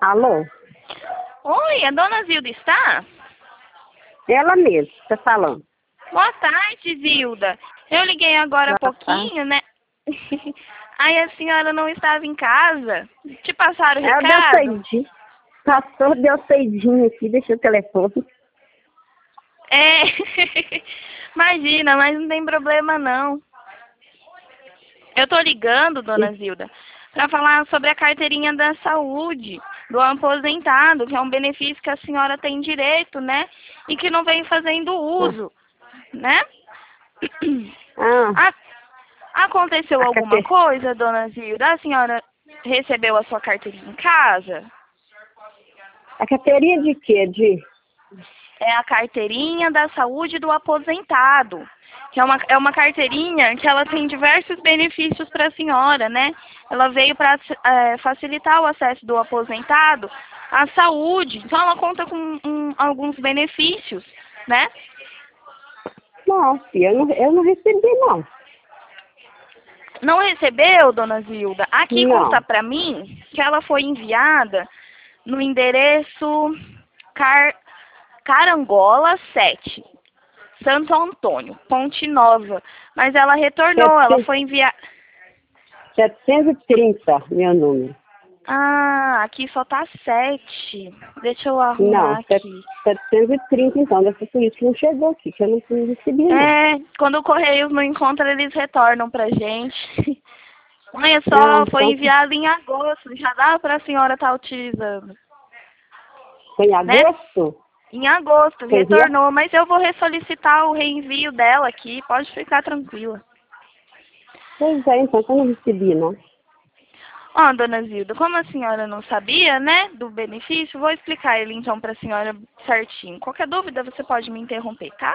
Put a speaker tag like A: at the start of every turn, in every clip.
A: Alô?
B: Oi, a dona Zilda está?
A: Ela mesma, está falando.
B: Boa tarde, Zilda. Eu liguei agora há
A: Boa tarde.
B: pouquinho, né? Aí a senhora não estava em casa. Te passaram o
A: Ela deu
B: recado?
A: saidinho. Passou, deu saidinho aqui, deixou o telefone.
B: É. Imagina, mas não tem problema não. Eu tô ligando, dona Zilda, para falar sobre a carteirinha da saúde do aposentado, que é um benefício que a senhora tem direito, né? E que não vem fazendo uso, né?
A: Ah,
B: A- Aconteceu
A: a,
B: alguma
A: carte...
B: coisa, dona Zilda? A senhora recebeu a sua carteirinha em casa?
A: a carteirinha de quê?
B: É a carteirinha da saúde do aposentado, que é uma carteirinha que ela tem diversos benefícios para a senhora, né? Ela veio para facilitar o acesso do aposentado à saúde, então ela conta com alguns benefícios, né?
A: Não, filha, eu não recebi, não.
B: Não recebeu, dona Zilda? Aqui consta
A: Não.
B: para mim que ela foi enviada no endereço Carangola 7, Santo Antônio, Ponte Nova. Mas ela retornou, ela
A: 700,
B: foi enviar.
A: 730, meu número.
B: Ah, aqui só tá 7. Deixa eu
A: Não,
B: arrumar aqui.
A: 730, então. Deve ser por isso que não chegou aqui, que eu não recebi, não.
B: É, quando o Correios não encontra, eles retornam pra gente. Olha
A: Ah,
B: só, foi
A: então,
B: enviado em agosto, já dá pra senhora estar utilizando,
A: foi em
B: né?
A: agosto?
B: Em agosto,
A: Foi dia?
B: retornou, mas eu vou ressolicitar o reenvio dela aqui, pode ficar tranquila.
A: Pois é, então, que eu não recebi, não.
B: Ó, dona Zilda, como a senhora não sabia, né, do benefício, vou explicar ele então para a senhora certinho. Qualquer dúvida você pode me interromper, tá?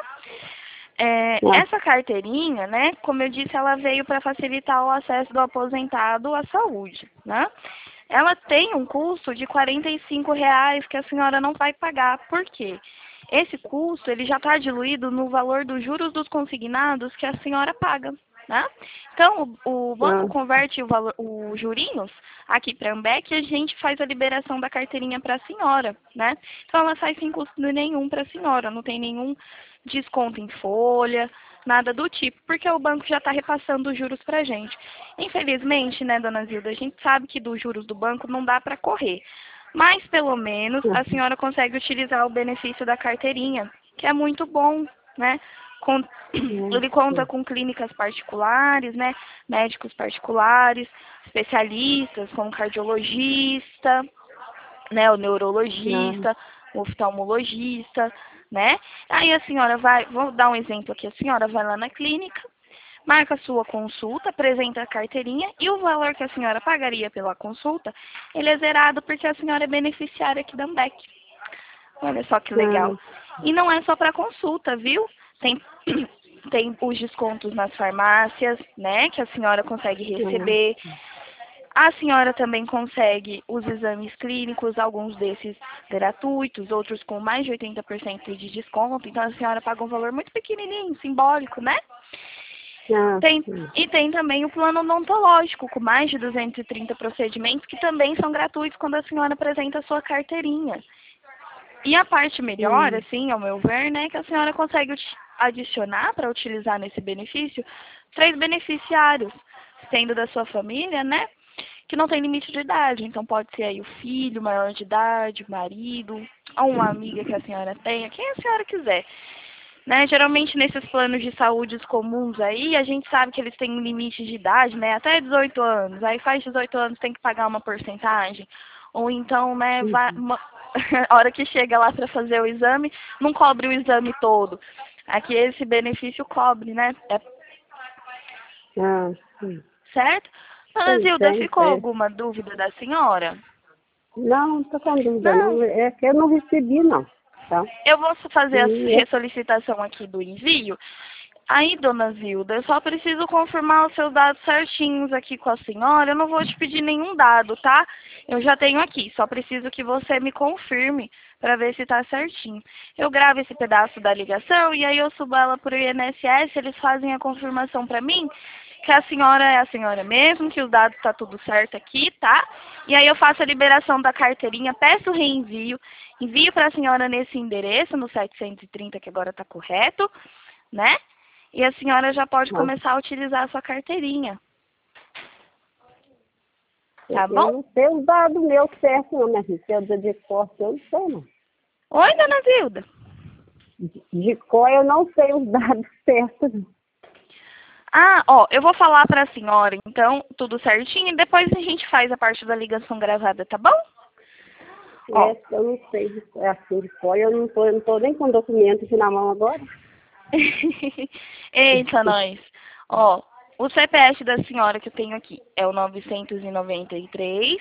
A: Ah,
B: Essa carteirinha, né, como eu disse, ela veio para facilitar o acesso do aposentado à saúde, né? Ela tem um custo de R$ 45 que a senhora não vai pagar. Por quê? Esse custo ele já está diluído no valor dos juros dos consignados que a senhora paga. Né? Então, o banco
A: ah,
B: converte os jurinhos aqui para a Ambec e a gente faz a liberação da carteirinha para a senhora. Né? Então, ela sai sem custo nenhum para a senhora, não tem nenhum desconto em folha, nada do tipo, porque o banco já está repassando os juros para a gente. Infelizmente, né, dona Zilda, a gente sabe que dos juros do banco não dá para correr. Mas, pelo menos,
A: ah,
B: a senhora consegue utilizar o benefício da carteirinha, que é muito bom, né? Ele conta com clínicas particulares, né? Médicos particulares, especialistas como cardiologista, né? O
A: ah,
B: neurologista, o oftalmologista, né? Aí a senhora vai, vou dar um exemplo aqui, a senhora vai lá na clínica, marca a sua consulta, apresenta a carteirinha e o valor que a senhora pagaria pela consulta, ele é zerado porque a senhora é beneficiária aqui da Ambec. Olha só que legal.
A: ah,
B: E não é só para consulta, viu? Tem, tem os descontos nas farmácias, né? Que a senhora consegue
A: ah.
B: receber. A senhora também consegue os exames clínicos, alguns desses gratuitos, outros com mais de 80% de desconto. Então a senhora paga um valor muito pequenininho, simbólico, né?
A: Ah,
B: Tem, e tem também o plano odontológico, com mais de 230 procedimentos, que também são gratuitos quando a senhora apresenta a sua carteirinha. E a parte melhor, assim, ao meu ver, né, que a senhora consegue adicionar para utilizar nesse benefício 3 beneficiários, sendo da sua família, né, que não tem limite de idade. Então pode ser aí o filho maior de idade, o marido, ou uma amiga que a senhora tenha, quem a senhora quiser. Né? Geralmente nesses planos de saúde comuns aí, a gente sabe que eles têm um limite de idade, né? Até 18 anos. Aí faz 18 anos tem que pagar uma porcentagem. Ou então, né, a hora que chega lá para fazer o exame, não cobre o exame todo. Aqui esse benefício cobre, né? É
A: ah, sim.
B: certo? Dona
A: Pois
B: Zilda,
A: é,
B: ficou alguma dúvida da senhora?
A: Não, não estou com dúvida,
B: Não.
A: não. É que eu não recebi, não. Tá?
B: Eu vou fazer a
A: E é,
B: ressolicitação aqui do envio. Aí, dona Zilda, eu só preciso confirmar os seus dados certinhos aqui com a senhora. Eu não vou te pedir nenhum dado, tá? Eu já tenho aqui, só preciso que você me confirme para ver se tá certinho. Eu gravo esse pedaço da ligação e aí eu subo ela pro INSS, eles fazem a confirmação para mim que a senhora é a senhora mesmo, que os dados tá tudo certo aqui, tá? E aí eu faço a liberação da carteirinha, peço o reenvio, envio para a senhora nesse endereço, no 730, que agora tá correto, né? E a senhora já pode
A: Não.
B: começar a utilizar a sua carteirinha. Tá
A: Eu
B: bom?
A: não sei os dados meus certos, não, minha filha. Se é o de cor, eu não sei, não.
B: Oi, dona Zilda.
A: De cor, eu não sei os dados certos, não.
B: Ah, ó, eu vou falar pra senhora, então, tudo certinho, e depois a gente faz a parte da ligação gravada, tá bom? Ó.
A: É, eu não sei, é assim de cor. Eu não tô nem com documento aqui na mão agora.
B: Eita, nós. Ó, o CPF da senhora que eu tenho aqui é o 993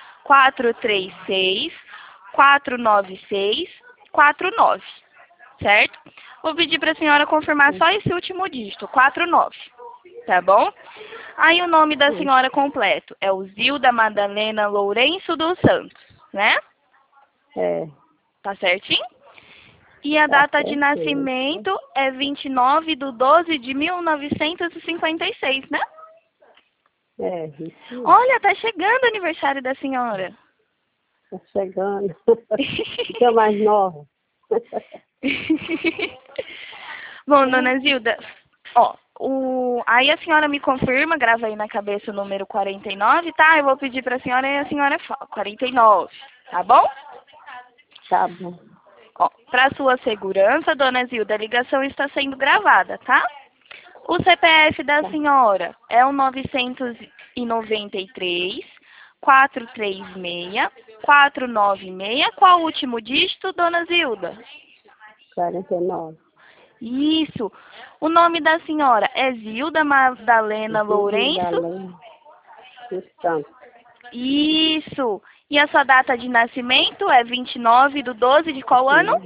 B: 436 496 49, certo? Vou pedir para a senhora confirmar só esse último dígito, 49, tá bom? Aí o nome da senhora completo é o Zilda Madalena Lourenço dos Santos, né?
A: É,
B: Tá certinho? E a
A: tá
B: data de
A: certo.
B: nascimento é 29/12/1956, né?
A: É, isso
B: Olha, tá chegando o aniversário da senhora.
A: tá chegando. Fica mais nova.
B: Bom, dona Zilda, ó, aí a senhora me confirma, grava aí na cabeça o número 49, tá? Eu vou pedir pra senhora e a senhora fala 49, tá bom?
A: Tá bom.
B: Ó, para sua segurança, dona Zilda, a ligação está sendo gravada, tá? O CPF da senhora é o 993 436 496. Qual o último dígito, dona Zilda?
A: 49.
B: Isso. O nome da senhora é Zilda Madalena Lourenço?
A: Santos.
B: Isso. E a sua data de nascimento é 29/12 de qual ano?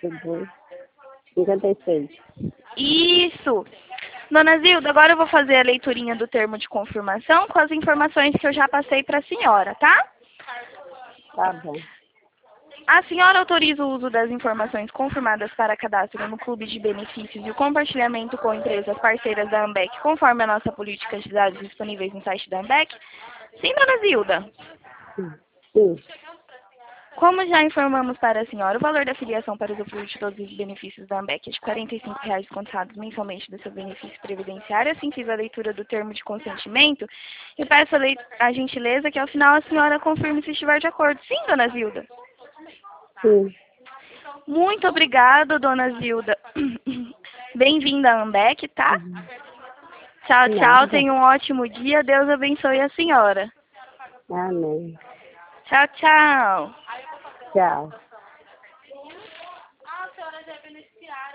A: 56.
B: Isso. Dona Zilda, agora eu vou fazer a leiturinha do termo de confirmação com as informações que eu já passei para a senhora, tá?
A: Tá bom.
B: A senhora autoriza o uso das informações confirmadas para cadastro no Clube de Benefícios e o compartilhamento com empresas parceiras da Ambec, conforme a nossa política de dados disponíveis no site da Ambec? Sim, dona Zilda.
A: Sim.
B: Como já informamos para a senhora, o valor da filiação para usufruir de todos os benefícios da Ambec é de R$ 45,00 contados mensalmente do seu benefício previdenciário. Assim fiz a leitura do termo de consentimento e peço a gentileza que ao final a senhora confirme se estiver de acordo. Sim, dona Zilda.
A: Sim.
B: Muito obrigada, dona Zilda. Bem-vinda à Ambec, tá? Tchau, tchau.
A: Nada.
B: Tenha um ótimo dia. Deus abençoe a senhora.
A: Amém.
B: Tchau, tchau.
A: Tchau.